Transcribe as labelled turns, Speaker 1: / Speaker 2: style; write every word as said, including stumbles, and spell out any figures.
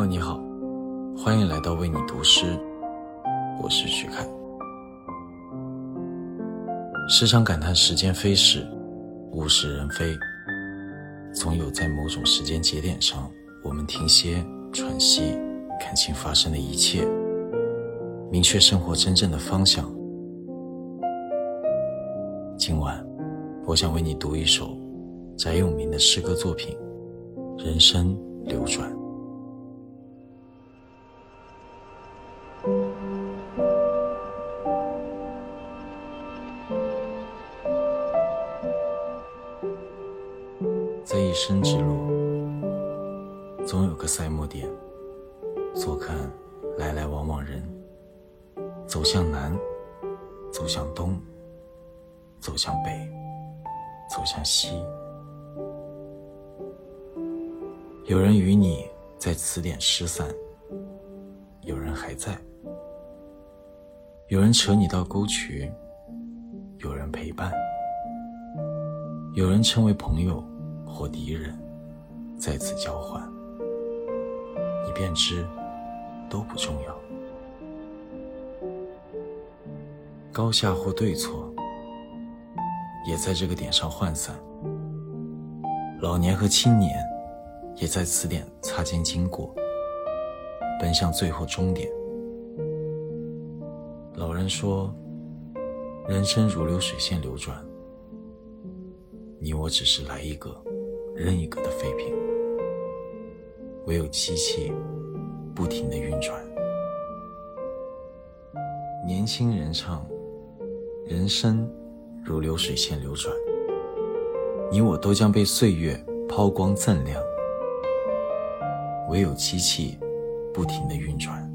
Speaker 1: 你好，欢迎来到为你读诗，我是徐凯。时常感叹时间飞逝，物是人非，总有在某种时间节点上，我们停歇喘息，看清发生的一切，明确生活真正的方向。今晚我想为你读一首翟永明的诗歌作品《人生流转》。在一生之路，总有个赛末点，坐看来来往往人，走向南，走向东，走向北，走向西。有人与你在此点失散，有人还在，有人扯你到沟渠，有人陪伴，有人成为朋友或敌人，在此交换，你便知都不重要。高下或对错，也在这个点上涣散。老年和青年，也在此点擦肩经过，奔向最后终点。老人说，人生如流水线流转，你我只是来一个扔一个的废品，唯有机器不停地运转。年轻人唱，人生如流水线流转，你我都将被岁月抛光锃亮，唯有机器不停地运转。